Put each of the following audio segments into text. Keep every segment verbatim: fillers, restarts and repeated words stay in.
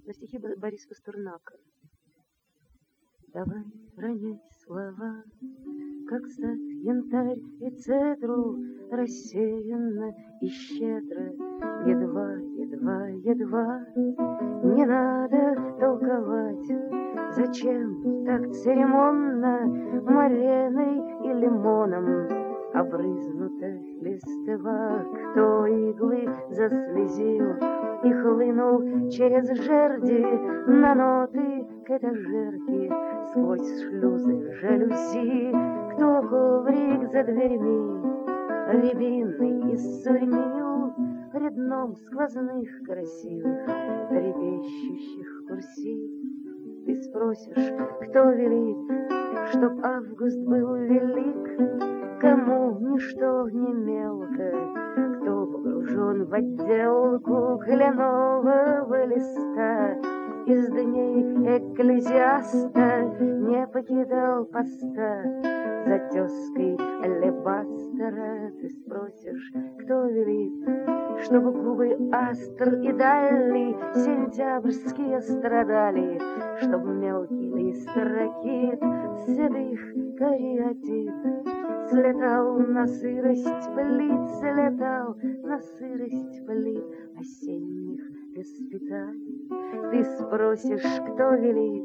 на стихи Бориса Пастернака. Давай ронять слова, как сад, янтарь и цедру, рассеянно и щедро, едва, едва, едва. Не надо толковать, зачем так церемонно мареной и лимоном обрызнута листва. Кто иглы заслезил и хлынул через жерди на ноты к этажерке сквозь шлюзы жалюзи. Кто коврик за дверьми рябиной иссурьмил рядном сквозных красивых трепещущих курсив. Ты спросишь, кто велит, чтоб август был велик, кому ничто не мелко, кто погружен в отделку кленового листа, из дней экклезиаста не покидал поста за тезкой алебастера. Ты спросишь, кто велит, чтобы губы астр и дали сентябрьские страдали, чтоб мелкий лист ракит седых кариатид слетал на сырость плит, слетал на сырость плит осенних госпиталей. Ты спросишь, кто велит,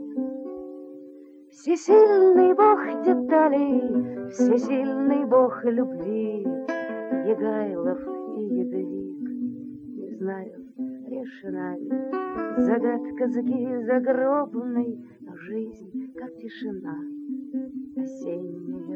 всесильный бог деталей, всесильный бог любви, Егайлов и Ядвиг. Не знаю, решена ли загадка сги загробной, но жизнь, как тишина осенняя